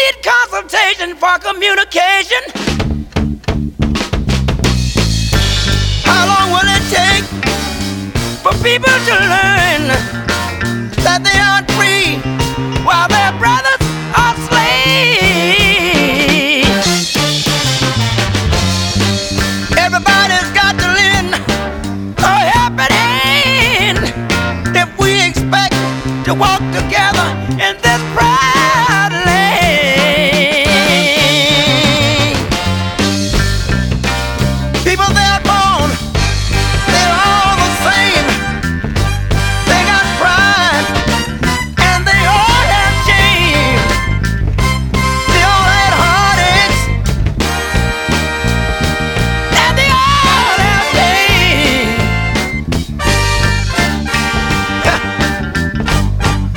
need consultation for communication. How long will it take for people to learn that they aren't free while their brothers are slaves? Everybody's got to lend a helping hand if we expect to walk together in this pride.